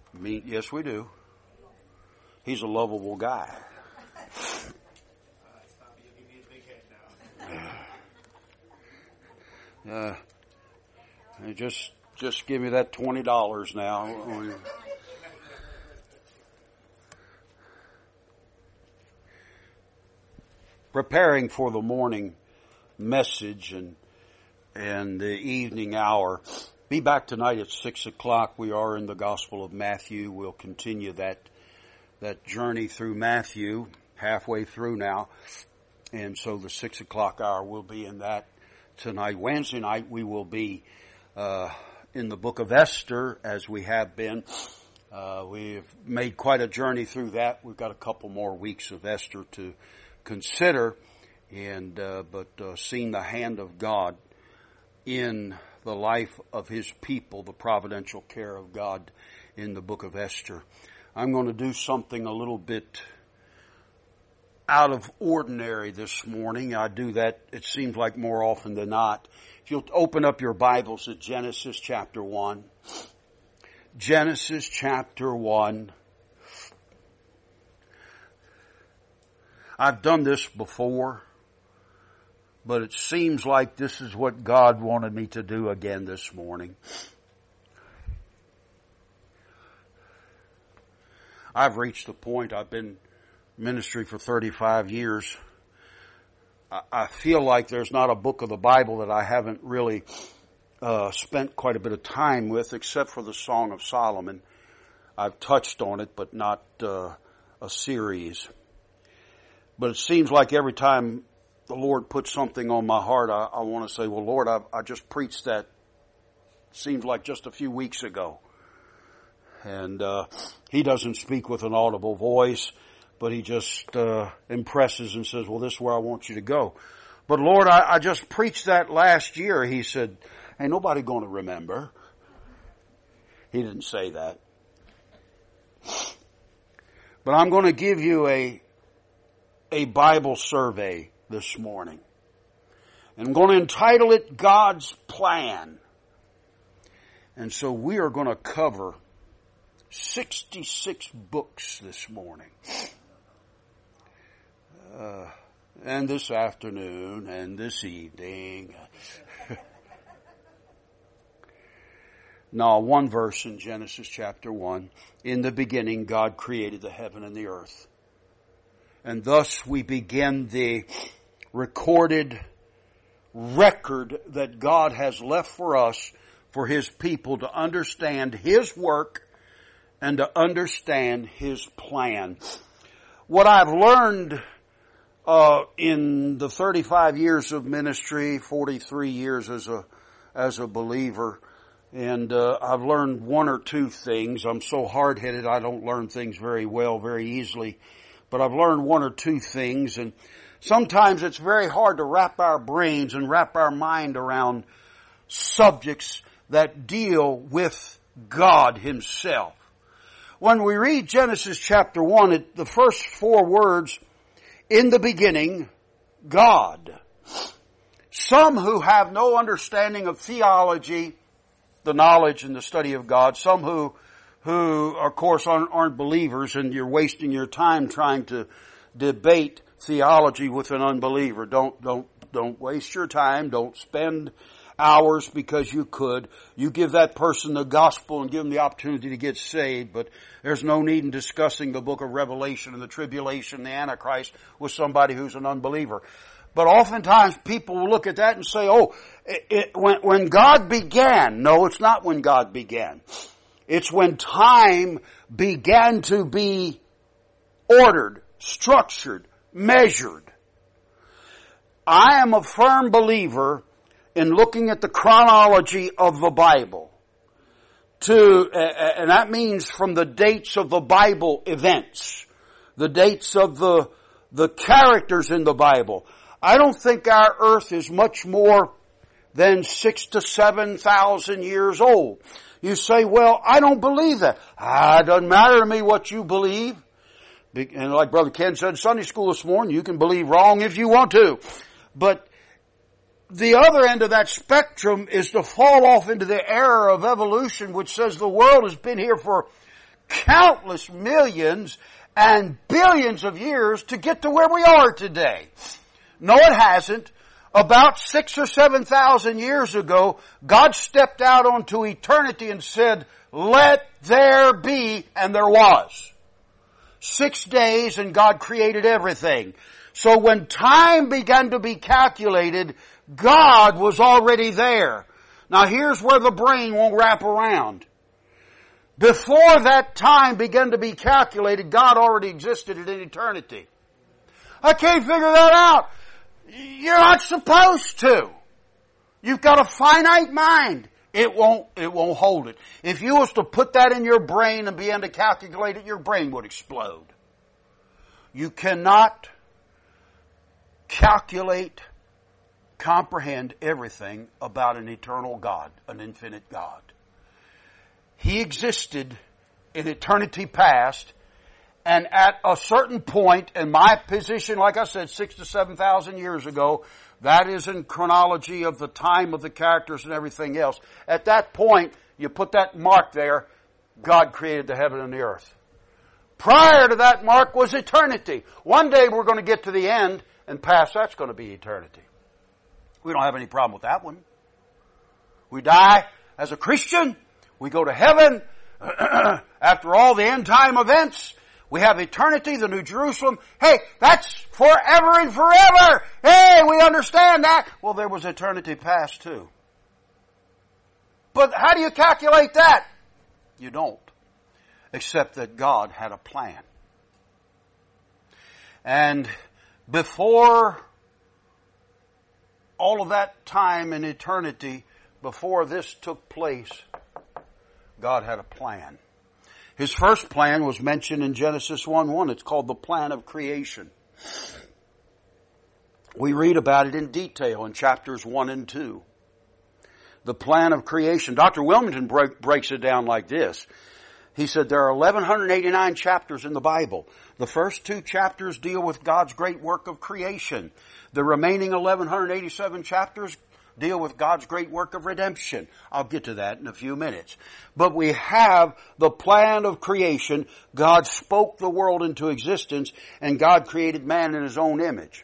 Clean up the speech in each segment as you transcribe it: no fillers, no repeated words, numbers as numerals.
Yes, we do. He's a lovable guy. Just give me that $20 now. Preparing for the morning message and the evening hour. Be back tonight at 6 o'clock. We are in the Gospel of Matthew. We'll continue that journey through Matthew, halfway through now. And so the 6 o'clock hour will be in that tonight. Wednesday night we will be in the book of Esther, as we have been. We've made quite a journey through that. We've got a couple more weeks of Esther to consider, but seeing the hand of God in the life of His people, the providential care of God in the book of Esther. I'm going to do something a little bit out of ordinary this morning. I do that, it seems like, more often than not. If you'll open up your Bibles at Genesis chapter 1. Genesis chapter 1. I've done this before, but it seems like this is what God wanted me to do again this morning. I've reached the point, I've been in ministry for 35 years. I feel like there's not a book of the Bible that I haven't really spent quite a bit of time with, except for the Song of Solomon. I've touched on it, but not a series. But it seems like every time the Lord puts something on my heart, I want to say, well, Lord, I just preached that, seems like just a few weeks ago. And He doesn't speak with an audible voice, but He just impresses and says, well, this is where I want you to go. But Lord, I just preached that last year. He said, ain't nobody going to remember. He didn't say that. But I'm going to give you a Bible survey this morning. And I'm going to entitle it God's Plan. And so we are going to cover 66 books this morning. And this afternoon and this evening. Now, one verse in Genesis chapter 1. In the beginning, God created the heaven and the earth. And thus we begin the recorded record that God has left for us, for His people to understand His work and to understand His plan. What I've learned in the 35 years of ministry, 43 years as a believer, and I've learned one or two things. I'm so hard-headed I don't learn things very well, very easily. But I've learned one or two things, and sometimes it's very hard to wrap our brains and wrap our mind around subjects that deal with God Himself. When we read Genesis chapter 1, the first 4 words, in the beginning, God. Some who have no understanding of theology, the knowledge and the study of God, some who of course aren't believers, and you're wasting your time trying to debate theology with an unbeliever. Don't waste your time. Don't spend hours because you could. You give that person the gospel and give them the opportunity to get saved, but there's no need in discussing the book of Revelation and the tribulation, the Antichrist, with somebody who's an unbeliever. But oftentimes people will look at that and say, when God began. No, it's not when God began. It's when time began to be ordered, structured, measured. I am a firm believer in looking at the chronology of the Bible. And that means from the dates of the Bible events, the dates of the characters in the Bible. I don't think our earth is much more than 6,000 to 7,000 years old. You say, well, I don't believe that. It doesn't matter to me what you believe. And like Brother Ken said in Sunday school this morning, you can believe wrong if you want to. But the other end of that spectrum is to fall off into the error of evolution, which says the world has been here for countless millions and billions of years to get to where we are today. No, it hasn't. About 6,000 or 7,000 years ago, God stepped out onto eternity and said, let there be, and there was. 6 days and God created everything. So when time began to be calculated, God was already there. Now here's where the brain won't wrap around. Before that time began to be calculated, God already existed in eternity. I can't figure that out. You're not supposed to. You've got a finite mind. It won't hold it. If you was to put that in your brain and begin to calculate it, your brain would explode. You cannot calculate, comprehend everything about an eternal God, an infinite God. He existed in eternity past, and at a certain point, in my position, like I said, 6,000 to 7,000 years ago, that is in chronology of the time of the characters and everything else. At that point, you put that mark there, God created the heaven and the earth. Prior to that mark was eternity. One day we're going to get to the end, and past that's going to be eternity. We don't have any problem with that one. We die as a Christian. We go to heaven. After all the end time events, we have eternity, the New Jerusalem. Hey, that's forever and forever. Hey, we understand that. Well, there was eternity past too. But how do you calculate that? You don't. Except that God had a plan. And before all of that time in eternity, before this took place, God had a plan. His first plan was mentioned in Genesis 1:1. It's called the plan of creation. We read about it in detail in chapters 1 and 2. The plan of creation. Dr. Wilmington breaks it down like this. He said there are 1,189 chapters in the Bible. The first 2 chapters deal with God's great work of creation. The remaining 1,187 chapters deal with God's great work of redemption. I'll get to that in a few minutes. But we have the plan of creation. God spoke the world into existence, and God created man in His own image.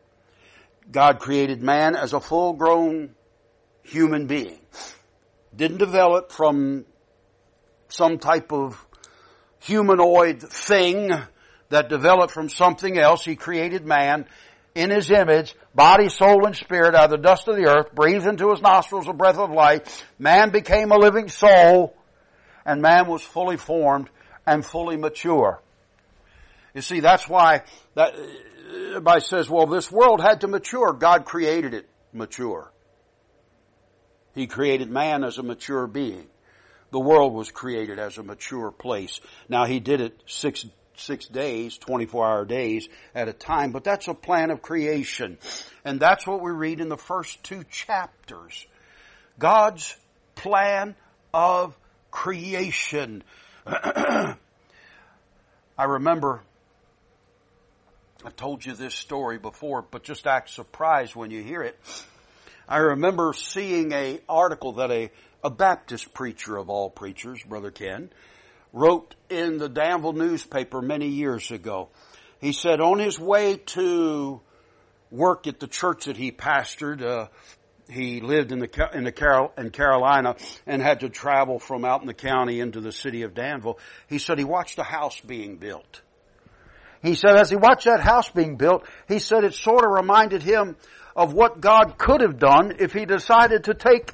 God created man as a full-grown human being. Didn't develop from some type of humanoid thing that developed from something else. He created man in His image, body, soul, and spirit, out of the dust of the earth, breathed into his nostrils a breath of life. Man became a living soul, and man was fully formed and fully mature. You see, that's why that everybody says, well, this world had to mature. God created it mature. He created man as a mature being. The world was created as a mature place. Now, He did it six days, 24-hour days at a time, but that's a plan of creation. And that's what we read in the first 2 chapters. God's plan of creation. I remember, I told you this story before, but just act surprised when you hear it. I remember seeing an article that a Baptist preacher of all preachers, Brother Ken, wrote in the Danville newspaper many years ago. He said on his way to work at the church that he pastored, he lived in Carolina and had to travel from out in the county into the city of Danville. He said he watched a house being built. He said as he watched that house being built, he said it sort of reminded him of what God could have done if He decided to take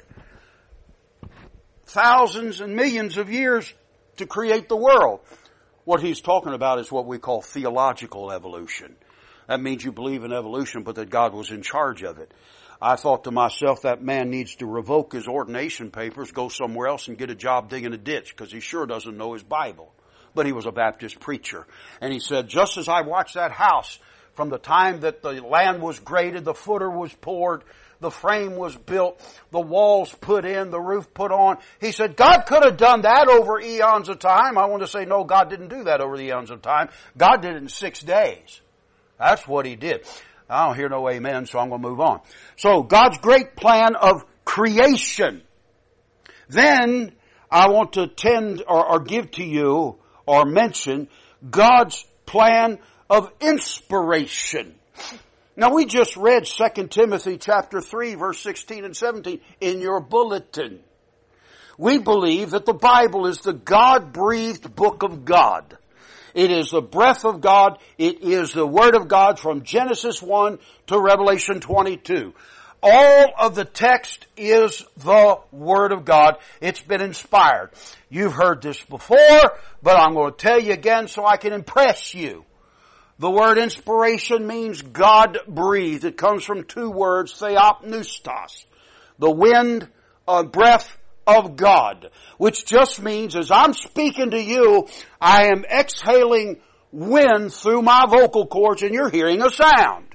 thousands and millions of years to create the world. What he's talking about is what we call theological evolution. That means you believe in evolution, but that God was in charge of it. I thought to myself, that man needs to revoke his ordination papers, go somewhere else and get a job digging a ditch, because he sure doesn't know his Bible. But he was a Baptist preacher. And he said, just as I watched that house, from the time that the land was graded, the footer was poured, the frame was built, the walls put in, the roof put on. He said, God could have done that over eons of time. I want to say, no, God didn't do that over the eons of time. God did it in 6 days. That's what He did. I don't hear no amen, so I'm going to move on. So, God's great plan of creation. Then, I want to give to you or mention God's plan of inspiration. Now we just read 2 Timothy chapter 3 verse 16 and 17 in your bulletin. We believe that the Bible is the God-breathed book of God. It is the breath of God. It is the Word of God from Genesis 1 to Revelation 22. All of the text is the Word of God. It's been inspired. You've heard this before, but I'm going to tell you again so I can impress you. The word inspiration means God-breathed. It comes from two words, theopneustos, the wind, breath of God, which just means as I'm speaking to you, I am exhaling wind through my vocal cords and you're hearing a sound.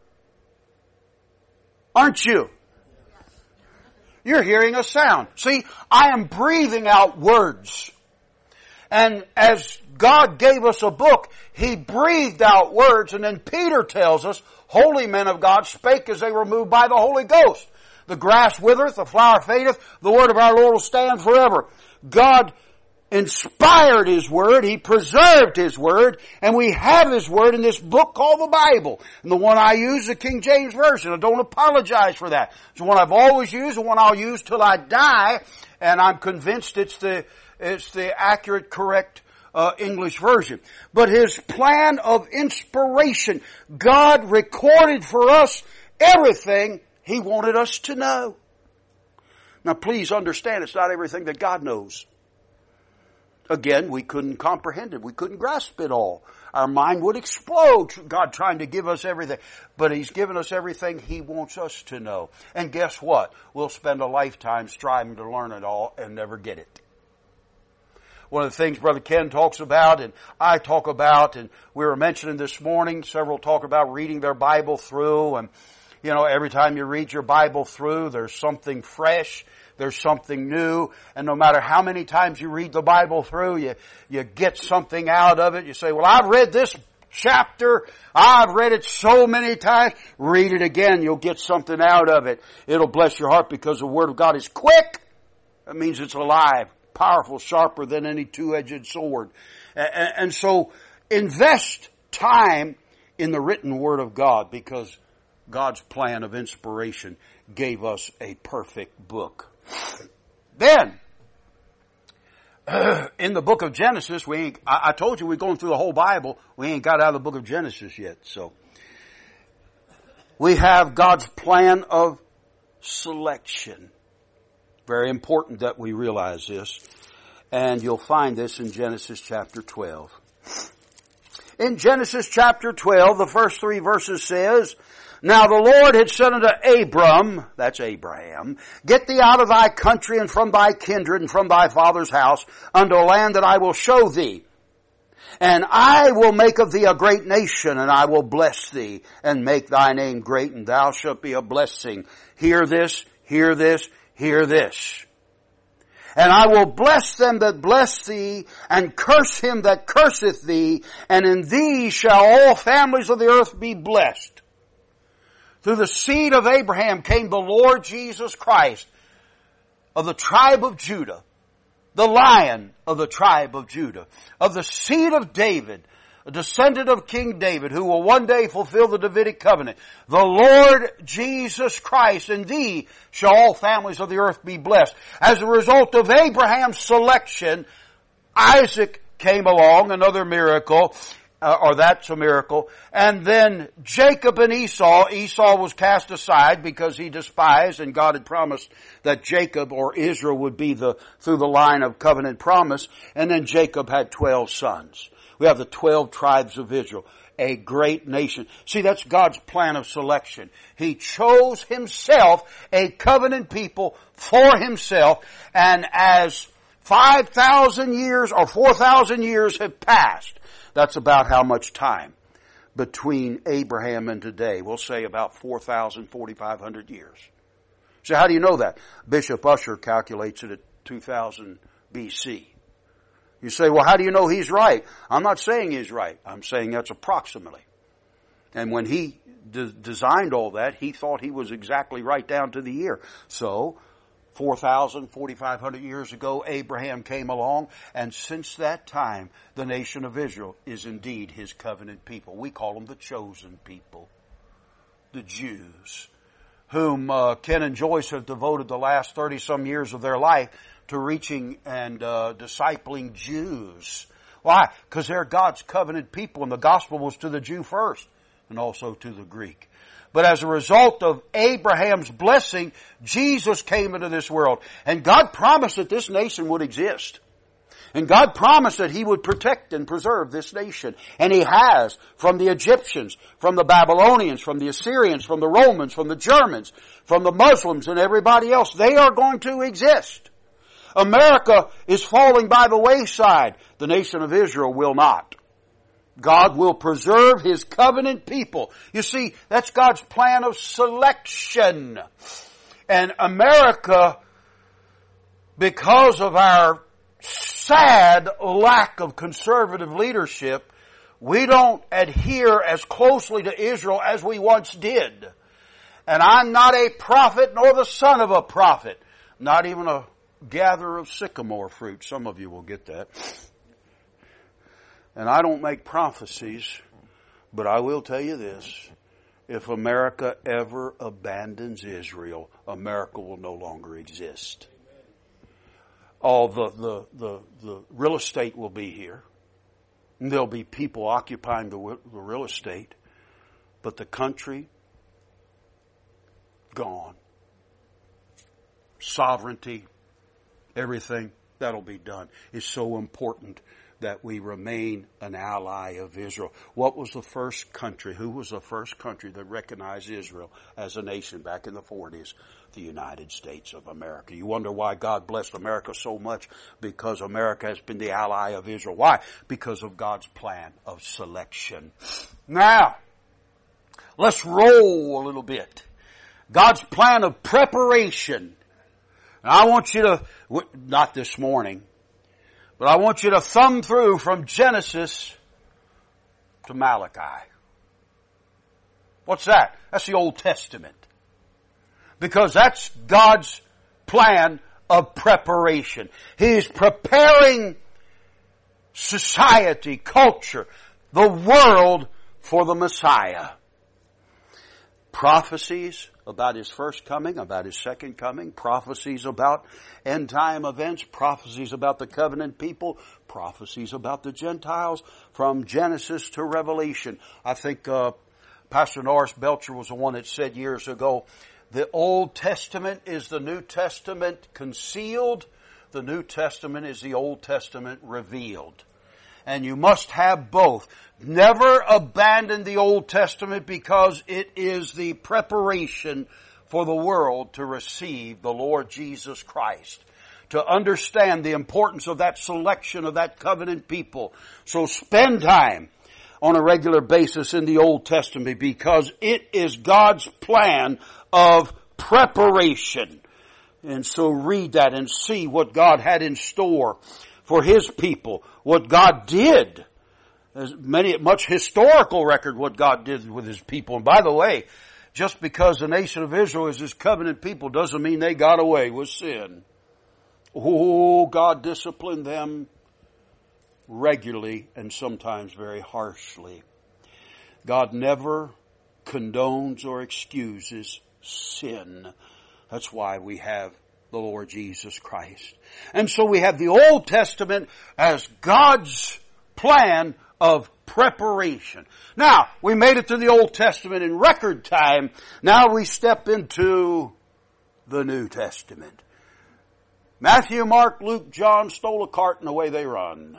Aren't you? You're hearing a sound. See, I am breathing out words. And as God gave us a book, He breathed out words, and then Peter tells us, holy men of God spake as they were moved by the Holy Ghost. The grass withereth, the flower fadeth, the word of our Lord will stand forever. God inspired His Word, He preserved His Word, and we have His Word in this book called the Bible. And the one I use is the King James Version. I don't apologize for that. It's the one I've always used, the one I'll use till I die, and I'm convinced it's the accurate, correct English version. But His plan of inspiration, God recorded for us everything He wanted us to know. Now please understand, it's not everything that God knows. Again, we couldn't comprehend it. We couldn't grasp it all. Our mind would explode, God trying to give us everything. But He's given us everything He wants us to know. And guess what? We'll spend a lifetime striving to learn it all and never get it. One of the things Brother Ken talks about and I talk about, and we were mentioning this morning, several talk about reading their Bible through, and you know, every time you read your Bible through, there's something fresh, there's something new, and no matter how many times you read the Bible through, you get something out of it. You say, well, I've read this chapter, I've read it so many times. Read it again, you'll get something out of it. It'll bless your heart because the Word of God is quick. That means it's alive, powerful, sharper than any two-edged sword. And so invest time in the written Word of God, because God's plan of inspiration gave us a perfect book. Then, in the book of Genesis, I told you we're going through the whole Bible. We ain't got out of the book of Genesis yet. So, we have God's plan of selection. Very important that we realize this. And you'll find this in Genesis chapter 12. In Genesis chapter 12, the first 3 verses says, Now the Lord had said unto Abram, that's Abraham, Get thee out of thy country and from thy kindred and from thy father's house unto a land that I will show thee. And I will make of thee a great nation, and I will bless thee, and make thy name great, and thou shalt be a blessing. Hear this, hear this, hear this. And I will bless them that bless thee, and curse him that curseth thee, and in thee shall all families of the earth be blessed. Through the seed of Abraham came the Lord Jesus Christ of the tribe of Judah, the Lion of the tribe of Judah, of the seed of David, a descendant of King David, who will one day fulfill the Davidic covenant. The Lord Jesus Christ, in thee shall all families of the earth be blessed. As a result of Abraham's selection, Isaac came along, another miracle, or that's a miracle. And then Jacob and Esau. Esau was cast aside because he despised, and God had promised that Jacob or Israel would be through the line of covenant promise. And then Jacob had 12 sons. We have the 12 tribes of Israel, a great nation. See, that's God's plan of selection. He chose Himself a covenant people for Himself, and as 5,000 years or 4,000 years have passed, that's about how much time between Abraham and today. We'll say about 4,000, 4,500 years. So how do you know that? Bishop Ussher calculates it at 2000 BC. You say, well, how do you know he's right? I'm not saying he's right. I'm saying that's approximately. And when he designed all that, he thought he was exactly right down to the year. So, 4,500 years ago, Abraham came along, and since that time, the nation of Israel is indeed his covenant people. We call them the chosen people, the Jews, whom Ken and Joyce have devoted the last 30-some years of their life to reaching and discipling Jews. Why? Because they're God's covenant people, and the gospel was to the Jew first, and also to the Greek. But as a result of Abraham's blessing, Jesus came into this world. And God promised that this nation would exist. And God promised that He would protect and preserve this nation. And He has, from the Egyptians, from the Babylonians, from the Assyrians, from the Romans, from the Germans, from the Muslims and everybody else. They are going to exist. America is falling by the wayside. The nation of Israel will not. God will preserve His covenant people. You see, that's God's plan of selection. And America, because of our sad lack of conservative leadership, we don't adhere as closely to Israel as we once did. And I'm not a prophet nor the son of a prophet. Not even a gatherer of sycamore fruit. Some of you will get that. And I don't make prophecies, but I will tell you this. If America ever abandons Israel, America will no longer exist. All the real estate will be here. And there'll be people occupying the real estate. But the country, gone. Sovereignty, everything, that'll be done. It's so important that we remain an ally of Israel. What was the first country? Who was the first country that recognized Israel as a nation back in the 40s? The United States of America. You wonder why God blessed America so much? Because America has been the ally of Israel. Why? Because of God's plan of selection. Now, let's roll a little bit. God's plan of preparation. And I want you to, not this morning, but I want you to thumb through from Genesis to Malachi. What's that? That's the Old Testament. Because that's God's plan of preparation. He's preparing society, culture, the world for the Messiah. Prophecies about His first coming, about His second coming, prophecies about end time events, prophecies about the covenant people, prophecies about the Gentiles, from Genesis to Revelation. I think Pastor Norris Belcher was the one that said years ago, the Old Testament is the New Testament concealed, the New Testament is the Old Testament revealed. And you must have both. Never abandon the Old Testament, because it is the preparation for the world to receive the Lord Jesus Christ. To understand the importance of that selection of that covenant people. So spend time on a regular basis in the Old Testament, because it is God's plan of preparation. And so read that and see what God had in store for His people, what God did. There's much historical record what God did with His people. And by the way, just because the nation of Israel is His covenant people doesn't mean they got away with sin. Oh, God disciplined them regularly and sometimes very harshly. God never condones or excuses sin. That's why we have the Lord Jesus Christ. And so we have the Old Testament as God's plan of preparation. Now, we made it to the Old Testament in record time. Now we step into the New Testament. Matthew, Mark, Luke, John stole a cart and away they run.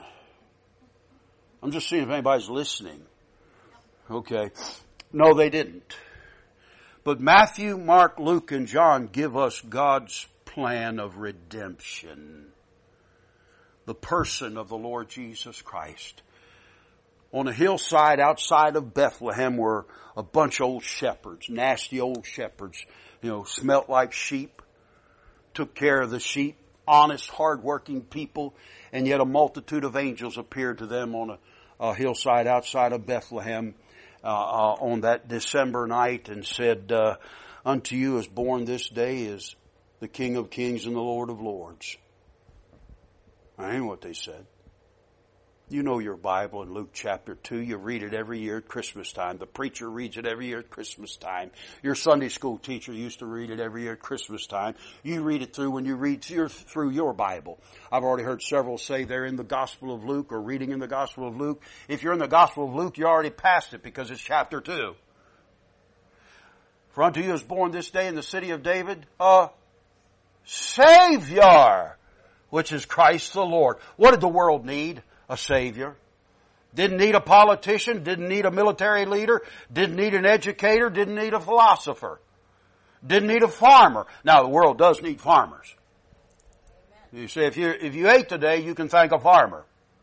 I'm just seeing if anybody's listening. Okay. No, they didn't. But Matthew, Mark, Luke, and John give us God's plan of redemption. The person of the Lord Jesus Christ. On a hillside outside of Bethlehem were a bunch of old shepherds, nasty old shepherds, smelt like sheep, took care of the sheep, honest, hard-working people, and yet a multitude of angels appeared to them on a hillside outside of Bethlehem on that December night and said, unto you is born this day is the King of Kings and the Lord of Lords. That ain't what they said. You know your Bible in Luke chapter 2. You read it every year at Christmas time. The preacher reads it every year at Christmas time. Your Sunday school teacher used to read it every year at Christmas time. You read it through when you read through your Bible. I've already heard several say they're in the Gospel of Luke or reading in the Gospel of Luke. If you're in the Gospel of Luke, you already passed it because it's chapter 2. For unto you is born this day in the city of David a Savior, which is Christ the Lord. What did the world need? A Savior. Didn't need a politician, didn't need a military leader, didn't need an educator, didn't need a philosopher, didn't need a farmer. Now the world does need farmers. Amen. You say if you ate today, you can thank a farmer.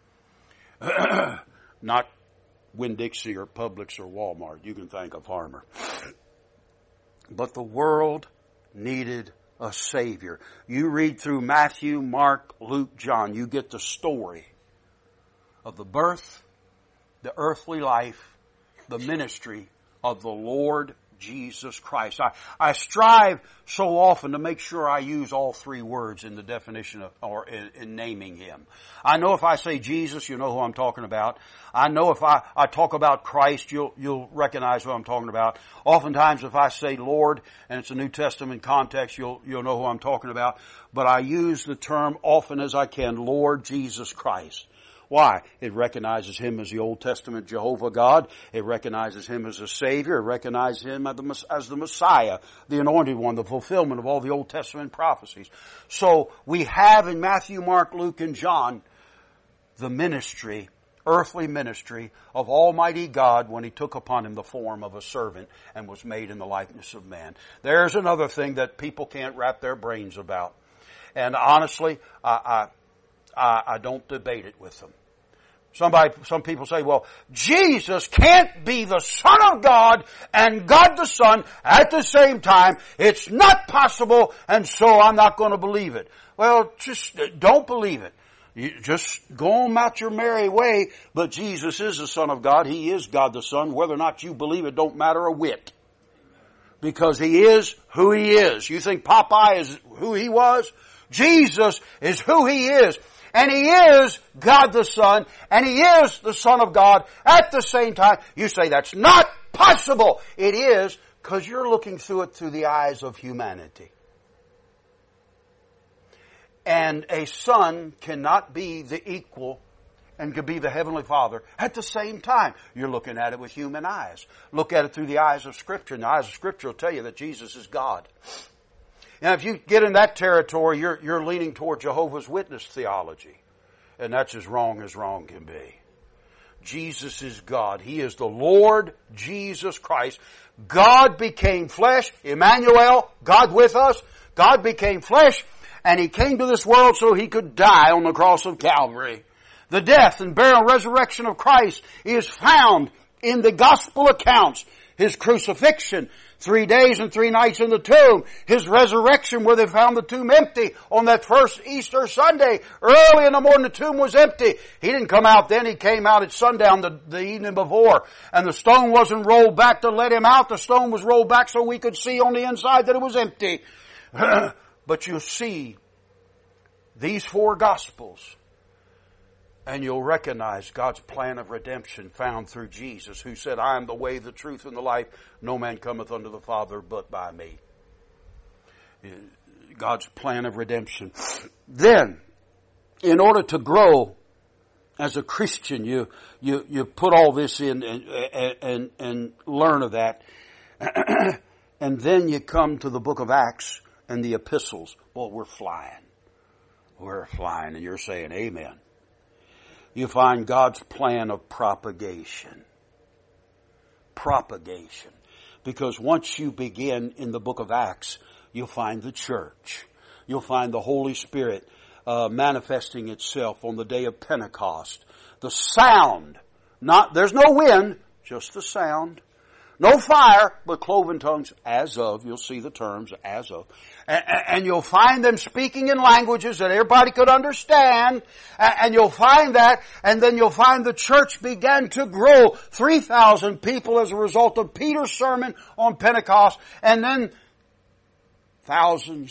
Not Winn-Dixie or Publix or Walmart. You can thank a farmer. But the world needed a Savior. You read through Matthew, Mark, Luke, John, you get the story of the birth, the earthly life, the ministry of the Lord Jesus Christ. I strive so often to make sure I use all three words in the definition of, or in naming Him. I know if I say Jesus, you know who I'm talking about. I know if I talk about Christ, you'll recognize who I'm talking about. Oftentimes if I say Lord, and it's a New Testament context, you'll know who I'm talking about. But I use the term often as I can, Lord Jesus Christ. Why? It recognizes Him as the Old Testament Jehovah God. It recognizes Him as a Savior. It recognizes Him as the Messiah, the Anointed One, the fulfillment of all the Old Testament prophecies. So we have in Matthew, Mark, Luke, and John the ministry, earthly ministry of Almighty God when He took upon Him the form of a servant and was made in the likeness of man. There's another thing that people can't wrap their brains about. And honestly, I don't debate it with them. Some people say, well, Jesus can't be the Son of God and God the Son at the same time. It's not possible, and so I'm not going to believe it. Well, just don't believe it. You just go on about your merry way, but Jesus is the Son of God. He is God the Son. Whether or not you believe it don't matter a whit. Because He is who He is. You think Popeye is who he was? Jesus is who He is. And He is God the Son, and He is the Son of God at the same time. You say that's not possible. It is, because you're looking through it through the eyes of humanity. And a son cannot be the equal and can be the Heavenly Father at the same time. You're looking at it with human eyes. Look at it through the eyes of Scripture, and the eyes of Scripture will tell you that Jesus is God. Now, if you get in that territory, you're leaning toward Jehovah's Witness theology. And that's as wrong can be. Jesus is God. He is the Lord Jesus Christ. God became flesh. Emmanuel, God with us. God became flesh. And He came to this world so He could die on the cross of Calvary. The death and burial and resurrection of Christ is found in the gospel accounts. His crucifixion, 3 days and 3 nights in the tomb. His resurrection where they found the tomb empty on that first Easter Sunday. Early in the morning the tomb was empty. He didn't come out then. He came out at sundown the evening before. And the stone wasn't rolled back to let Him out. The stone was rolled back so we could see on the inside that it was empty. But you see these 4 Gospels, and you'll recognize God's plan of redemption found through Jesus, who said, I am the way, the truth, and the life. No man cometh unto the Father but by me. God's plan of redemption. Then, in order to grow as a Christian, you put all this in and learn of that. And then you come to the book of Acts and the epistles. Well, we're flying. We're flying, and you're saying amen. You find God's plan of propagation. Propagation. Because once you begin in the book of Acts, you'll find the church. You'll find the Holy Spirit manifesting itself on the day of Pentecost. The sound. There's no wind, just the sound. No fire, but cloven tongues as of. You'll see the terms as of. And you'll find them speaking in languages that everybody could understand. And you'll find that. And then you'll find the church began to grow. 3,000 people as a result of Peter's sermon on Pentecost. And then thousands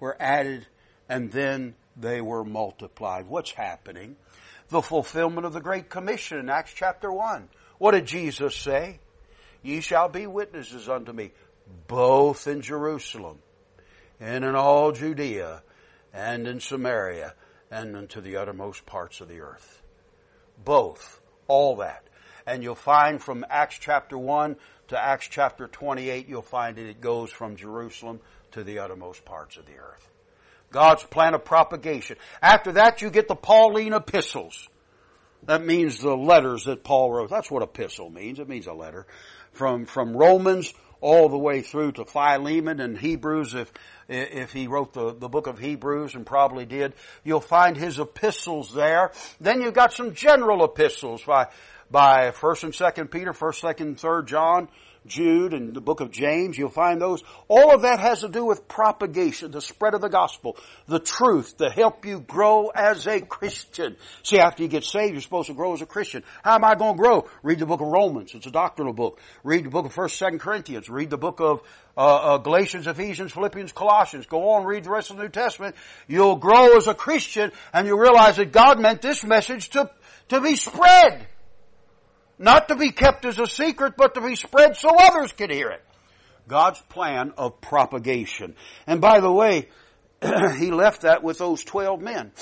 were added, and then they were multiplied. What's happening? The fulfillment of the Great Commission in Acts chapter 1. What did Jesus say? Ye shall be witnesses unto me, both in Jerusalem, and in all Judea, and in Samaria, and unto the uttermost parts of the earth. Both. All that. And you'll find from Acts chapter 1 to Acts chapter 28, you'll find that it goes from Jerusalem to the uttermost parts of the earth. God's plan of propagation. After that, you get the Pauline epistles. That means the letters that Paul wrote. That's what epistle means. It means a letter. From Romans all the way through to Philemon and Hebrews, if he wrote the book of Hebrews, and probably did, you'll find his epistles there. Then you've got some general epistles by 1st and 2nd Peter, 1st, 2nd, and 3rd John, Jude, and the book of James. You'll find those. All of that has to do with propagation, the spread of the gospel, the truth, to help you grow as a Christian. See, after you get saved, you're supposed to grow as a Christian. How am I going to grow? Read the book of Romans. It's a doctrinal book. Read the book of 1st, 2nd Corinthians. Read the book of Galatians, Ephesians, Philippians, Colossians. Go on, read the rest of the New Testament. You'll grow as a Christian, and you'll realize that God meant this message to be spread. Not to be kept as a secret, but to be spread so others can hear it. God's plan of propagation. And by the way, he left that with those 12 men.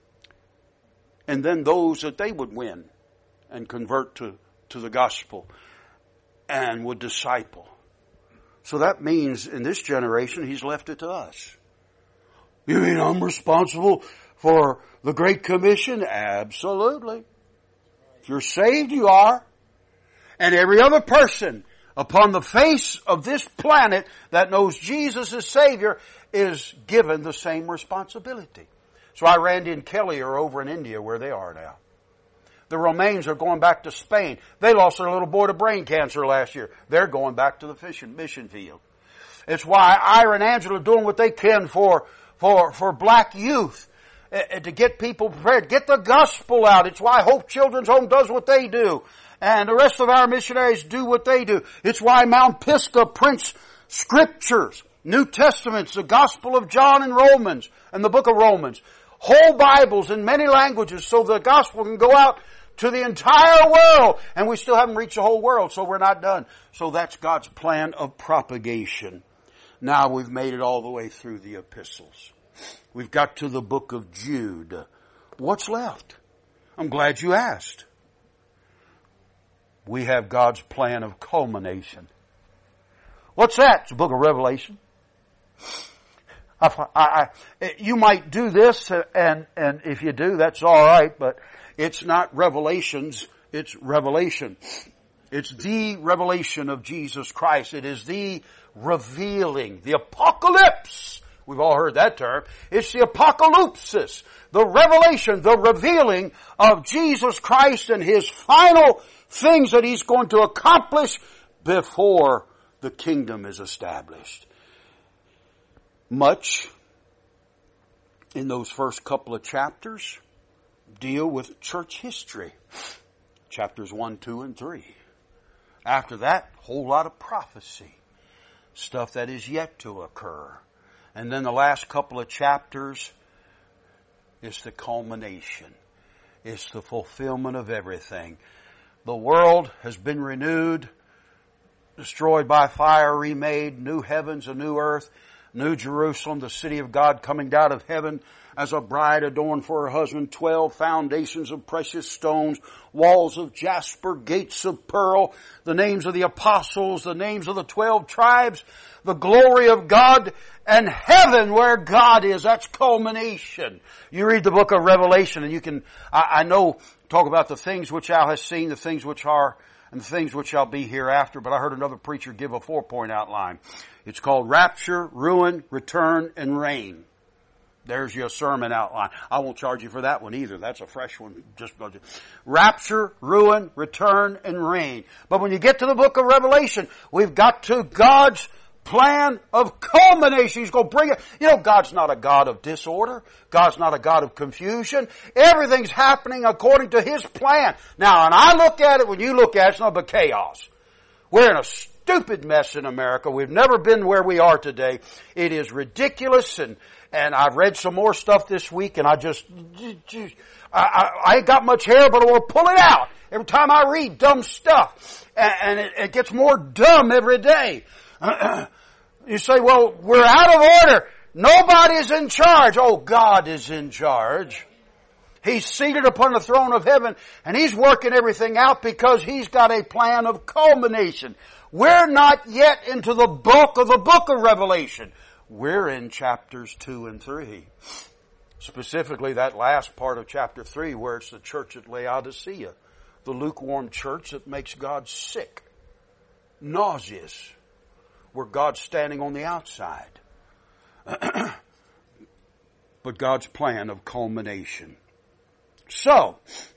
And then those that they would win and convert to the gospel and would disciple. So that means in this generation, he's left it to us. You mean I'm responsible for the Great Commission? Absolutely. If you're saved, you are. And every other person upon the face of this planet that knows Jesus as Savior is given the same responsibility. So Randy and Kelly are over in India where they are now. The Romains are going back to Spain. They lost their little boy to brain cancer last year. They're going back to the mission field. It's why Ira and Angela are doing what they can for black youth. To get people prepared. Get the gospel out. It's why Hope Children's Home does what they do. And the rest of our missionaries do what they do. It's why Mount Pisgah prints scriptures, New Testaments, the Gospel of John and Romans, and the book of Romans. Whole Bibles in many languages so the gospel can go out to the entire world. And we still haven't reached the whole world, so we're not done. So that's God's plan of propagation. Now we've made it all the way through the epistles. We've got to the book of Jude. What's left? I'm glad you asked. We have God's plan of culmination. What's that? It's the book of Revelation. You might do this, and if you do, that's all right, but it's not Revelations, it's Revelation. It's the revelation of Jesus Christ. It is the revealing, the apocalypse. We've all heard that term. It's the apocalypsis, the revelation, the revealing of Jesus Christ and His final things that He's going to accomplish before the kingdom is established. Much in those first couple of chapters deal with church history. Chapters 1, 2, and 3. After that, a whole lot of prophecy. Stuff that is yet to occur. And then the last couple of chapters is the culmination. It's the fulfillment of everything. The world has been renewed, destroyed by fire, remade, new heavens, a new earth, New Jerusalem, the city of God coming down of heaven as a bride adorned for her husband, 12 foundations of precious stones, walls of jasper, gates of pearl, the names of the apostles, the names of the 12 tribes, the glory of God, and heaven where God is. That's culmination. You read the book of Revelation and you can, I know, talk about the things which thou hast seen, the things which are, and the things which shall be hereafter, but I heard another preacher give a 4-point outline. It's called Rapture, Ruin, Return, and Reign. There's your sermon outline. I won't charge you for that one either. That's a fresh one. Just Rapture, Ruin, Return, and Reign. But when you get to the book of Revelation, we've got to God's plan of culmination. He's going to bring it. You know, God's not a God of disorder. God's not a God of confusion. Everything's happening according to His plan. Now, and I look at it, when you look at it, it's not but chaos. We're in a stupid mess in America. We've never been where we are today. It is ridiculous, and And I've read some more stuff this week, and I ain't got much hair, but I want to pull it out every time I read dumb stuff. And it gets more dumb every day. You say, well, we're out of order. Nobody's in charge. Oh, God is in charge. He's seated upon the throne of heaven, and He's working everything out because He's got a plan of culmination. We're not yet into the bulk of the book of Revelation. We're in chapters 2 and 3. Specifically, that last part of chapter 3 where it's the church at Laodicea. The lukewarm church that makes God sick, nauseous, where God's standing on the outside. But God's plan of culmination. So,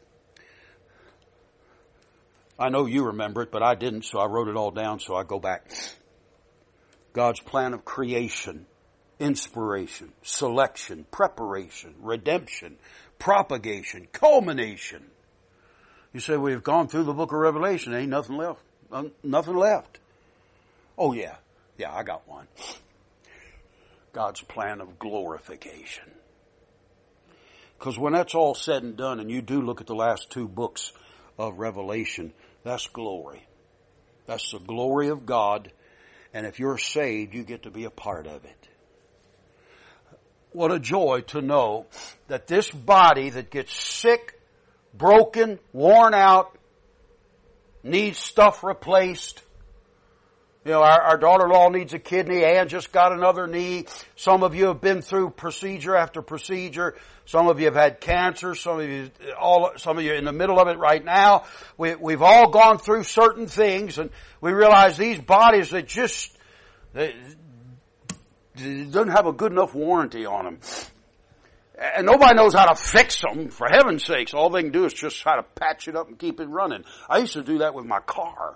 I know you remember it, but I didn't, so I wrote it all down, so I go back. God's plan of creation, inspiration, selection, preparation, redemption, propagation, culmination. You say, we've gone through the book of Revelation. Ain't nothing left. Nothing left. Oh, yeah. Yeah, I got one. God's plan of glorification. Because when that's all said and done, and you do look at the last 2 books of Revelation, that's glory. That's the glory of God. And if you're saved, you get to be a part of it. What a joy to know that this body that gets sick, broken, worn out, needs stuff replaced. You know, our daughter-in-law needs a kidney. Ann just got another knee. Some of you have been through procedure after procedure. Some of you have had cancer. Some of you are in the middle of it right now. We've all gone through certain things, and we realize these bodies that they doesn't have a good enough warranty on them. And nobody knows how to fix them, for heaven's sakes. All they can do is just try to patch it up and keep it running. I used to do that with my car.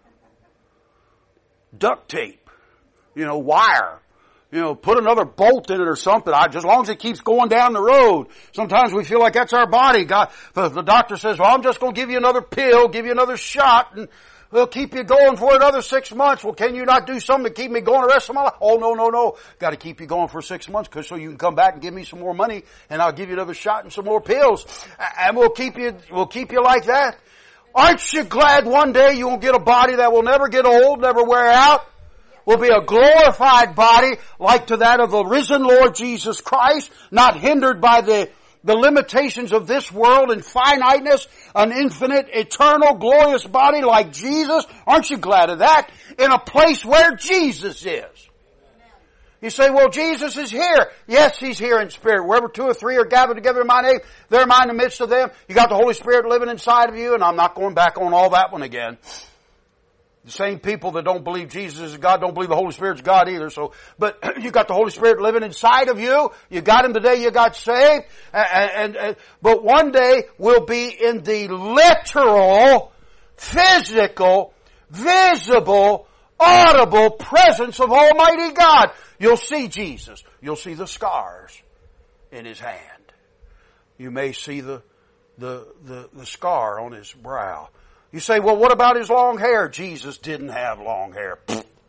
Duct tape, wire, put another bolt in it or something. As long as it keeps going down the road. Sometimes we feel like that's our body. God, the doctor says, well, I'm just going to give you another pill, give you another shot, and we'll keep you going for another 6 months. Well, can you not do something to keep me going the rest of my life? Oh, no. Got to keep you going for 6 months so you can come back and give me some more money, and I'll give you another shot and some more pills. And we'll keep you like that. Aren't you glad one day you will get a body that will never get old, never wear out? Will be a glorified body like to that of the risen Lord Jesus Christ, not hindered by the limitations of this world and finiteness, an infinite, eternal, glorious body like Jesus. Aren't you glad of that? In a place where Jesus is. You say, well, Jesus is here. Yes, He's here in spirit. Wherever 2 or 3 are gathered together in my name, there am I in the midst of them. You got the Holy Spirit living inside of you, and I'm not going back on all that one again. The same people that don't believe Jesus is God don't believe the Holy Spirit's God either. But you got the Holy Spirit living inside of you. You got Him the day you got saved. But one day we'll be in the literal, physical, visible, audible presence of Almighty God. You'll see Jesus. You'll see the scars in His hand. You may see the scar on His brow. You say, well, what about His long hair? Jesus didn't have long hair.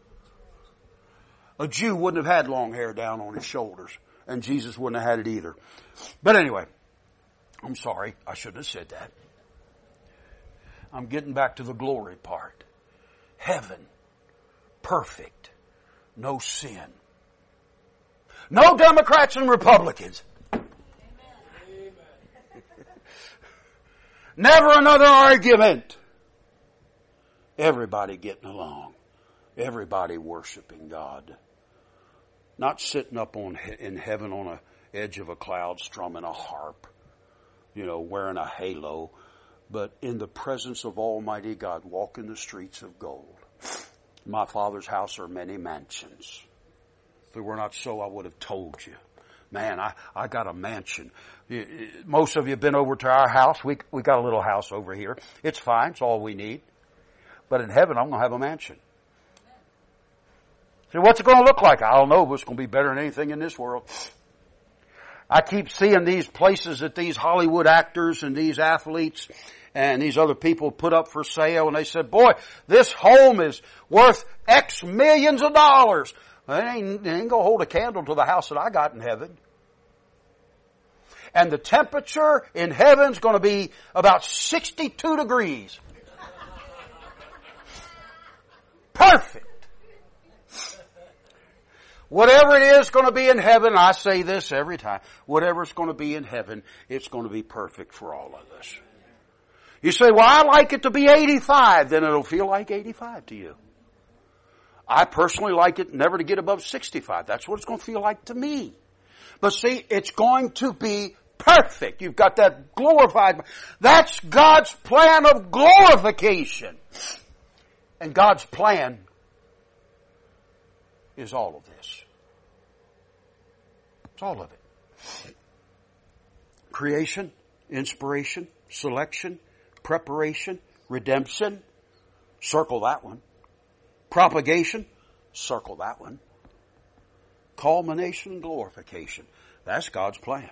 A Jew wouldn't have had long hair down on his shoulders, and Jesus wouldn't have had it either. But anyway, I'm sorry. I shouldn't have said that. I'm getting back to the glory part. Heaven. Perfect. No sin. No Democrats and Republicans. Amen. Never another argument. Everybody getting along. Everybody worshiping God. Not sitting up in heaven on a edge of a cloud strumming a harp. Wearing a halo. But in the presence of Almighty God, walking the streets of gold. My Father's house are many mansions. If it were not so, I would have told you. Man, I got a mansion. Most of you have been over to our house. We got a little house over here. It's fine. It's all we need. But in heaven, I'm going to have a mansion. So what's it going to look like? I don't know, but it's going to be better than anything in this world. I keep seeing these places that these Hollywood actors and these athletes and these other people put up for sale, and they said, boy, this home is worth X millions of dollars. It ain't going to hold a candle to the house that I got in heaven. And the temperature in heaven's going to be about 62 degrees. Perfect. Whatever it is going to be in heaven, I say this every time, whatever it's going to be in heaven, it's going to be perfect for all of us. You say, well, I like it to be 85, then it'll feel like 85 to you. I personally like it never to get above 65. That's what it's going to feel like to me. But see, it's going to be perfect. You've got that glorified. That's God's plan of glorification. And God's plan is all of this. It's all of it. Creation, inspiration, selection, preparation, redemption. Circle that one. Propagation. Circle that one. Culmination and glorification. That's God's plan.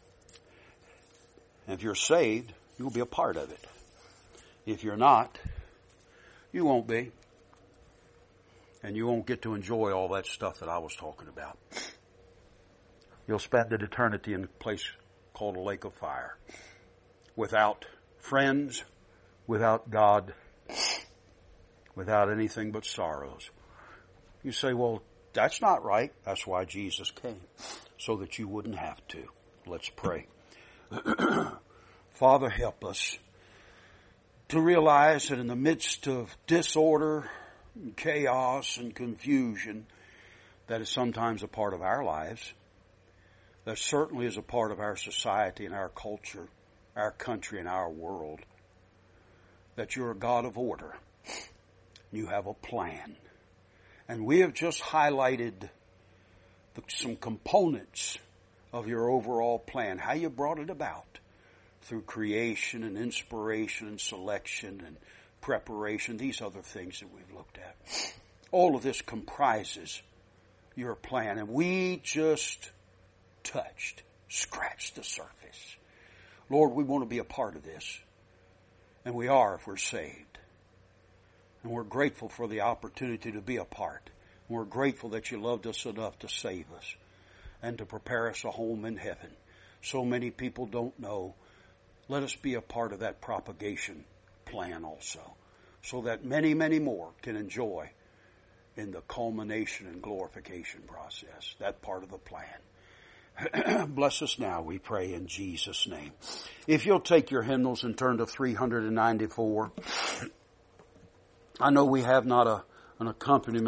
And if you're saved, you'll be a part of it. If you're not, you won't be. And you won't get to enjoy all that stuff that I was talking about. You'll spend an eternity in a place called a lake of fire. Without friends, without God, without anything but sorrows. You say, well, that's not right. That's why Jesus came. So that you wouldn't have to. Let's pray. Father, help us to realize that in the midst of disorder, and chaos, and confusion, that is sometimes a part of our lives, that certainly is a part of our society and our culture, our country and our world, that you're a God of order. You have a plan. And we have just highlighted some components of your overall plan, how you brought it about through creation and inspiration and selection and preparation, these other things that we've looked at. All of this comprises your plan, and we just scratched the surface. Lord, we want to be a part of this, and we are if we're saved. And we're grateful for the opportunity to be a part. And we're grateful that you loved us enough to save us and to prepare us a home in heaven. So many people don't know. Let us be a part of that propagation plan also, so that many, many more can enjoy in the culmination and glorification process, that part of the plan. Bless us now, we pray in Jesus' name. If you'll take your hymnals and turn to 394. I know we have not an accompaniment